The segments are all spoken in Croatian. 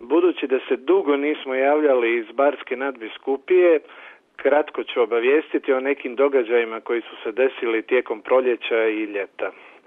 Budući da se dugo nismo javljali iz Barske nadbiskupije, kratko ću obavijestiti o nekim događajima koji su se desili tijekom proljeća i ljeta.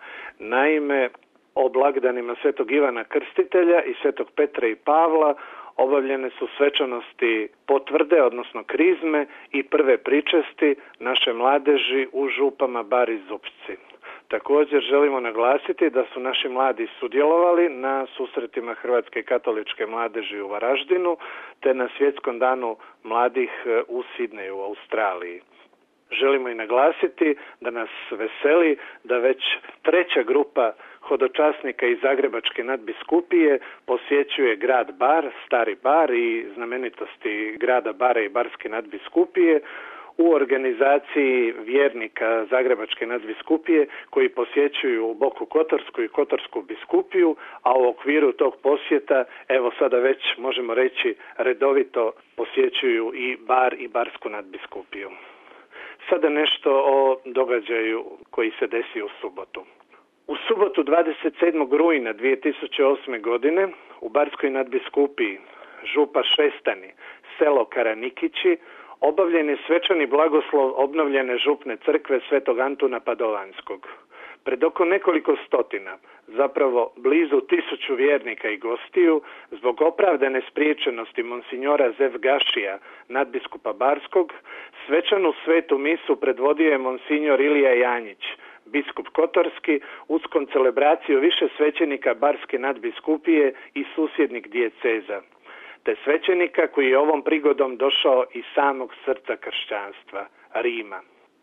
Naime, o blagdanima Svetog Ivana Krstitelja i Svetog Petra i Pavla obavljene su svečanosti potvrde, odnosno krizme i prve pričesti naše mladeži u župama Bar i Zupci. Također želimo naglasiti da su naši mladi sudjelovali na susretima Hrvatske katoličke mladeži u Varaždinu te na Svjetskom danu mladih u Sidneju u Australiji. Želimo i naglasiti da nas veseli da već treća grupa hodočasnika iz Zagrebačke nadbiskupije posjećuje grad Bar, Stari Bar i znamenitosti grada Bara i Barske nadbiskupije u organizaciji vjernika Zagrebačke nadbiskupije koji posjećuju Boku Kotorsku i Kotorsku biskupiju, a u okviru tog posjeta, evo sada već možemo reći, redovito posjećuju i Bar i Barsku nadbiskupiju. Sada nešto o događaju koji se desi u subotu. U subotu 27. rujna 2008. godine u Barskoj nadbiskupiji župa Šestani, selo Karanikići, obavljen je svečani blagoslov obnovljene župne crkve Svetog Antuna Padovanskog. Pred oko nekoliko stotina, zapravo blizu 1000 vjernika i gostiju, zbog opravdane spriječenosti monsinjora Zevgašija, nadbiskupa Barskog, svečanu svetu misu predvodio je monsinjor Ilija Janjić, biskup Kotorski, uz koncelebraciju više svećenika Barske nadbiskupije i susjednih dijeceza, te svećenika koji je ovom prigodom došao iz samog srca kršćanstva, Rima.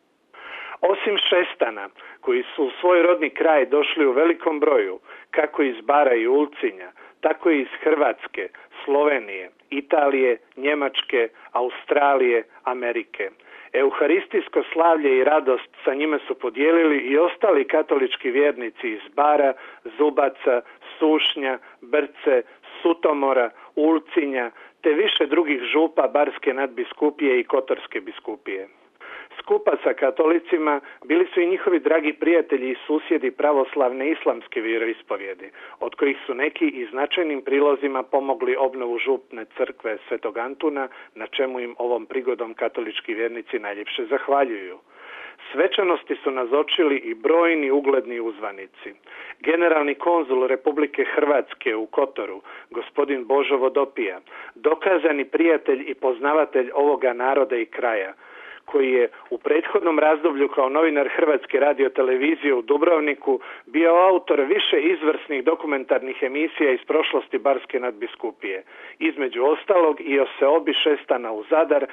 Osim Šestana, koji su u svoj rodni kraj došli u velikom broju, kako iz Bara i Ulcinja, tako i iz Hrvatske, Slovenije, Italije, Njemačke, Australije, Amerike. Euharistijsko slavlje i radost sa njima su podijelili i ostali katolički vjernici iz Bara, Zubaca, Sušnja, Brce, Sutomora, Ulcinja, te više drugih župa Barske nadbiskupije i Kotorske biskupije. Skupa sa katolicima bili su i njihovi dragi prijatelji i susjedi pravoslavne islamske vjeroispovjedi, od kojih su neki i značajnim prilozima pomogli obnovu župne crkve Svetog Antuna, na čemu im ovom prigodom katolički vjernici najljepše zahvaljuju. Svečanosti su nazočili i brojni ugledni uzvanici. Generalni konzul Republike Hrvatske u Kotoru, gospodin Božo Vodopija, dokazani prijatelj i poznavatelj ovoga naroda i kraja, koji je u prethodnom razdoblju kao novinar Hrvatske radiotelevizije u Dubrovniku bio autor više izvrsnih dokumentarnih emisija iz prošlosti Barske nadbiskupije, između ostalog i o seobi Šestana u Zadar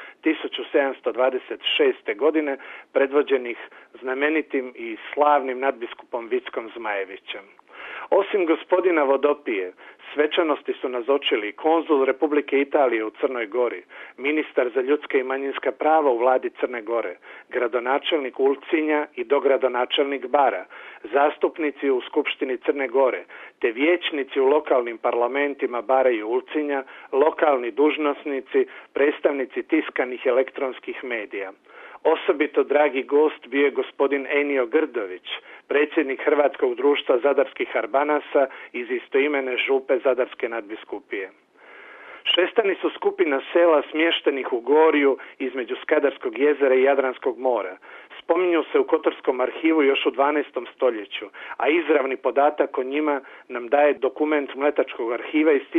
1726. godine, predvođenih znamenitim i slavnim nadbiskupom Vickom Zmajevićem. Osim gospodina Vodopije, svečanosti su nazočili konzul Republike Italije u Crnoj Gori, ministar za ljudska i manjinska prava u vladi Crne Gore, gradonačelnik Ulcinja i dogradonačelnik Bara, zastupnici u Skupštini Crne Gore, te vijećnici u lokalnim parlamentima Bara i Ulcinja, lokalni dužnosnici, predstavnici tiskanih elektronskih medija. Osobito dragi gost bio je gospodin Enio Grdović, predsjednik Hrvatskog društva zadarskih Arbanasa iz istoimene župe Zadarske nadbiskupije. Šestani su skupina sela smještenih u Gorju između Skadarskog jezera i Jadranskog mora. Spominju se u Kotorskom arhivu još u 12. stoljeću, a izravni podatak o njima nam daje dokument Mletačkog arhiva iz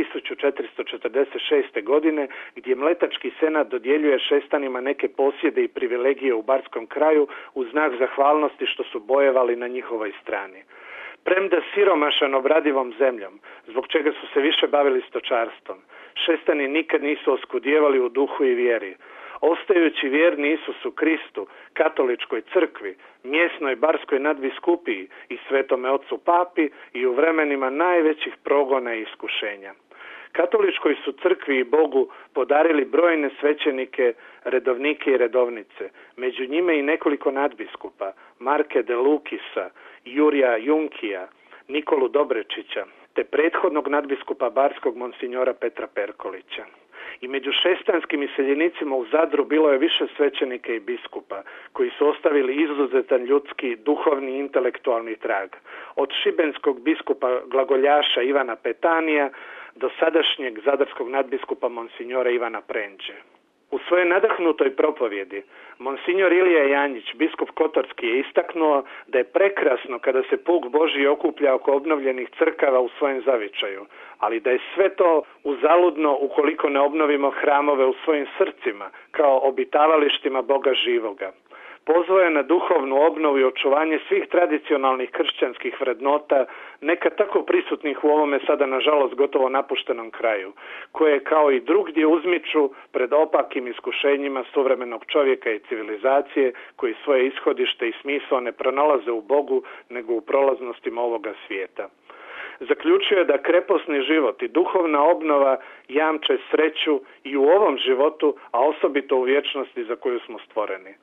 1446. godine, gdje Mletački senat dodjeljuje Šestanima neke posjede i privilegije u Barskom kraju u znak zahvalnosti što su bojevali na njihovoj strani. Premda siromašan obradivom zemljom, zbog čega su se više bavili stočarstvom, Šestani nikad nisu oskudijevali u duhu i vjeri. Ostajući vjerni Isusu Kristu, katoličkoj crkvi, mjesnoj Barskoj nadbiskupiji i Svetome Ocu Papi i u vremenima najvećih progona i iskušenja. Katoličkoj su crkvi i Bogu podarili brojne svećenike, redovnike i redovnice, među njime i nekoliko nadbiskupa, Marke de Lukisa, Jurija Junkija, Nikolu Dobrečića, te prethodnog nadbiskupa Barskog monsinjora Petra Perkolića. I među šestanskim iseljenicima u Zadru bilo je više svećenika i biskupa, koji su ostavili izuzetan ljudski, duhovni i intelektualni trag. Od šibenskog biskupa glagoljaša Ivana Petanija do sadašnjeg zadarskog nadbiskupa monsignora Ivana Prenđe. U svojoj nadahnutoj propovjedi monsignor Ilija Janjić, biskup Kotorski, je istaknuo da je prekrasno kada se puk Božji okuplja oko obnovljenih crkava u svojem zavičaju, ali da je sve to uzaludno ukoliko ne obnovimo hramove u svojim srcima kao obitavalištima Boga živoga. Pozvao je na duhovnu obnovu i očuvanje svih tradicionalnih kršćanskih vrednota, nekad tako prisutnih u ovome sada nažalost gotovo napuštenom kraju, koje kao i drugdje uzmiču pred opakim iskušenjima suvremenog čovjeka i civilizacije, koji svoje ishodište i smisao ne pronalaze u Bogu, nego u prolaznostima ovoga svijeta. Zaključio je da kreposni život i duhovna obnova jamče sreću i u ovom životu, a osobito u vječnosti za koju smo stvoreni.